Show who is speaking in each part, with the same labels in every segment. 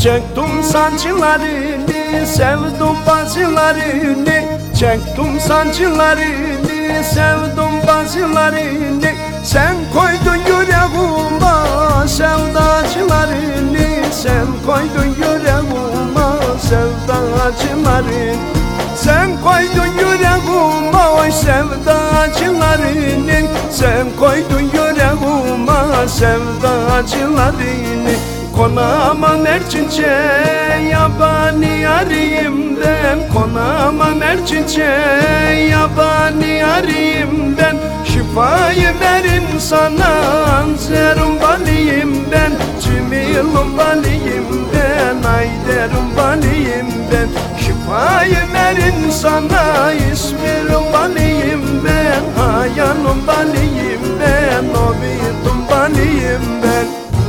Speaker 1: Çektim sancılarını, sevdim bazılarını. Çektim sancılarını, sevdim bazılarını. Sen koydun yüreğime sevdacılarını. Sen koydun yüreğime sevdacılarını. Sen koydun yüreğime oy sevdacılarını. Sen koydun yüreğime sevdacılarını. Konama merçinçe yabani yarıyım ben. Konama merçinçe yabani yarıyım ben. Şifayı verin sana anzerum baliyim ben. Cimilum baliyim ben, ayderum baliyim ben. Şifayı verin sana ismirum baliyim ben. Hayanum baliyim ben, obitum baliyim ben.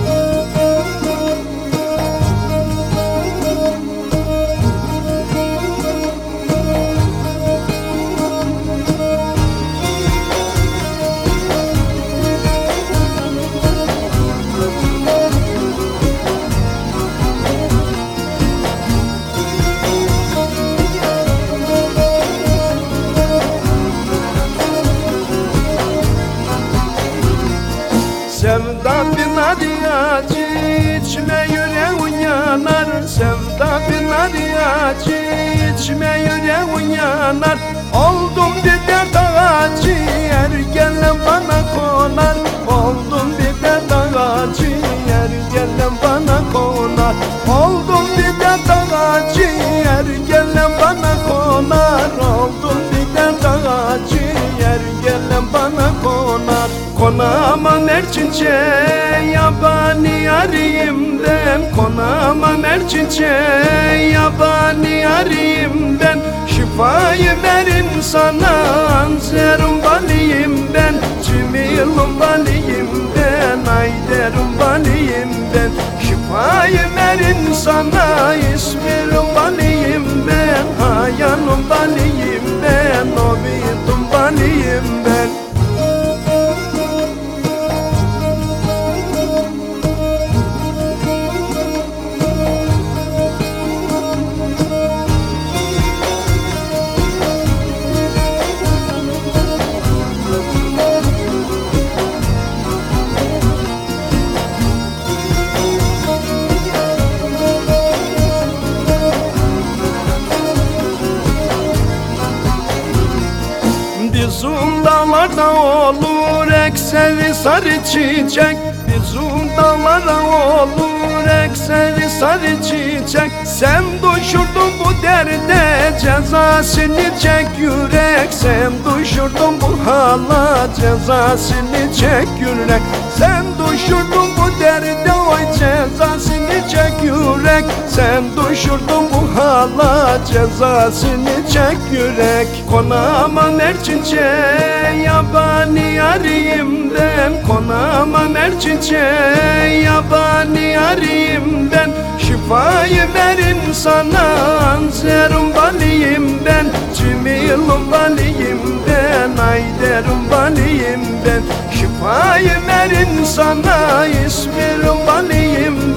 Speaker 1: Sevda bir acı, içime yüreğin yanar. Sevda bir acı, içime yüreğin yanar. Oldum bir dert ağacı, ergenle bana konar. Oldum bir dert ağacı, ergenle bana konar. Oldum bir dert ağacı, ergenle bana konar. Oldum bir dert ağacı, ergenle bana konar. Konama merçinçe yabani yarıyım ben. Konama merçinçe yabani yarıyım ben. Şifayı verin sana anzerum baliyim ben. Cimilum baliyim ben, ayderum baliyim ben. Şifayı verin sana ismirum baliyim ben. Hayanum baliyim ben, obitum baliyim ben. Bizim dağlarda olur ekseri sarı çiçek. Bizim dağlarda olur ekseri sarı çiçek. Sen düşürdün bu derde cezasını çek yürek. Sen düşürdün bu hala cezasını çek yürek. Sen düşürdün bu derde oy cezasını çek yürek. Sen düşürdün bu hala cezasını çek yürek. Konama merçinçe yabani yarıyım ben. Konama merçinçe yabani yarıyım ben. Şifayı verin sana anzerum baliyim ben. Cimilum baliyim ben, ayderum baliyim ben. Şifayı verin sana ismirum baliyim